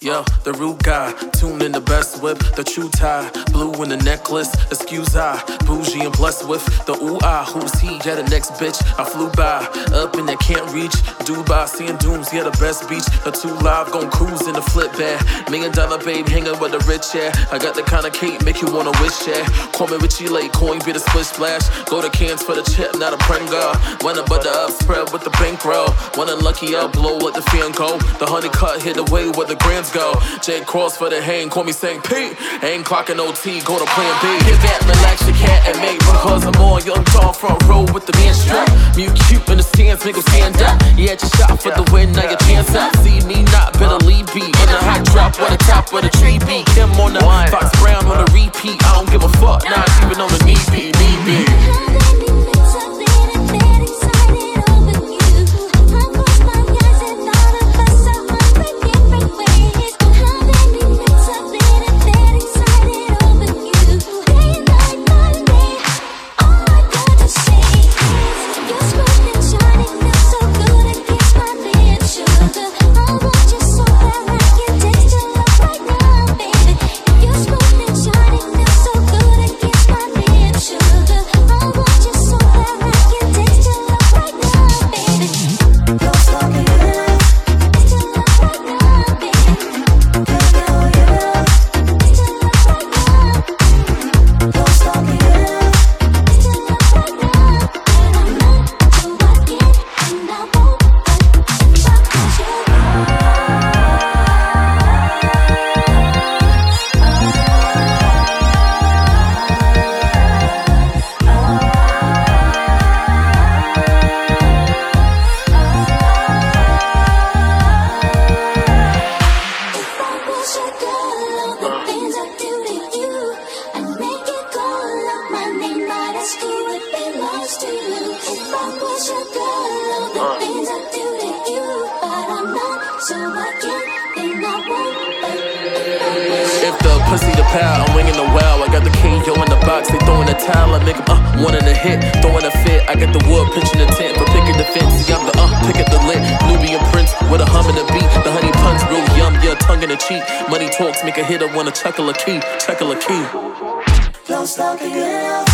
Yo, the rude guy, tuned in the best whip, the true tie, blue in the necklace, excuse I, bougie and blessed with the ooh ah, who's he? Yeah, the next bitch, I flew by, up in that can't reach, Dubai, seeing dooms, yeah, the best beach, the two live, gon' cruise in the flip bag, $1 million babe, hanging with the rich, yeah, I got the kind of cake, make you wanna wish, yeah, call me Richie Lake, coin be the split splash, go to cans for the chip, not a Pringle, wanna butter up, spread with the bankroll, one unlucky up, blow, let the fan go, the honey cut, hit away where the grands go. J Cross for the hang, call me St. Pete. Ain't clocking OT, go to plan B. Get that, relax your cat and make because I'm on young tall front row with the man strap. Mute cute in the stands, nigga stand up. You had your shot for the win, now your chance up. See me not, better leave be in a hot drop where the top of the tree be. Kim on the Fox Brown on the repeat. I don't give a fuck, not even on the need be. If the pussy the pal, I'm winging the well. I got the KO in the box, they throwing the towel. I make them wanting a hit, throwing a fit. I got the wood, pitching the tent for picking the fence. See, I'm the pick at the lit, Nubian prince with a hum in the beat. The honey puns real yum, yeah, tongue in the cheek. Money talks make a hitter wanna chuckle a key, chuckle a key. Don't stop it, yeah.